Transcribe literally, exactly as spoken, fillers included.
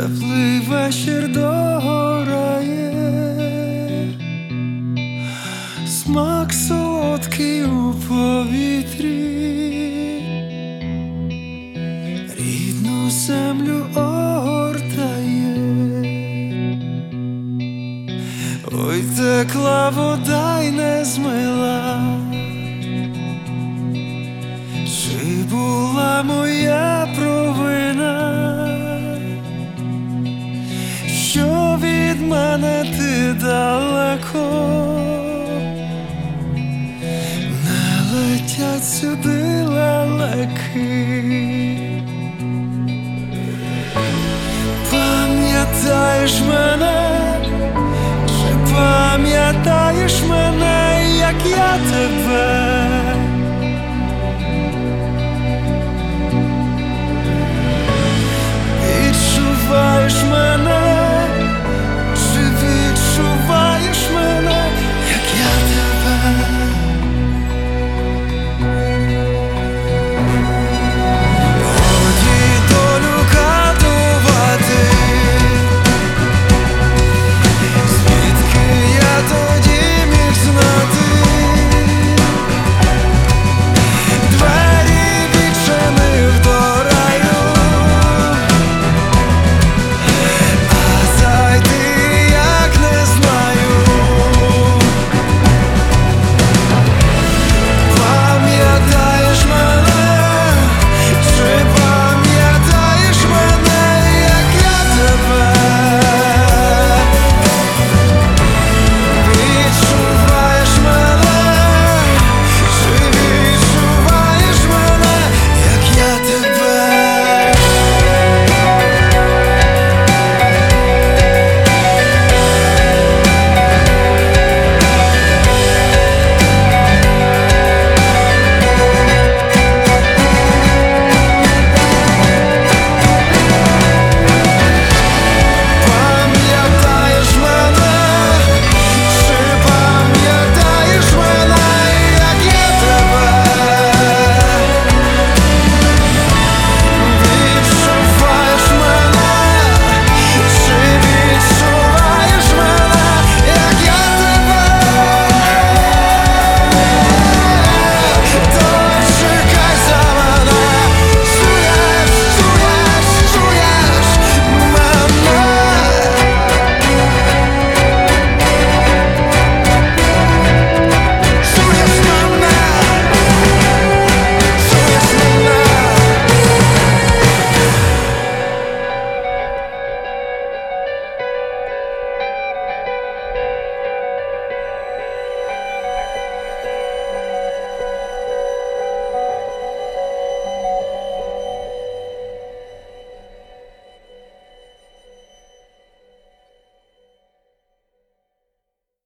теплий вечір догорає, смак солодкий у повітрі, рідну землю огортає. Ой, текла вода й не змила, чи була моя провина, що від мене ти далеко, не летять сюди лелеки. Пам'ятаєш мене, чи пам'ятаєш мене, як я тебе?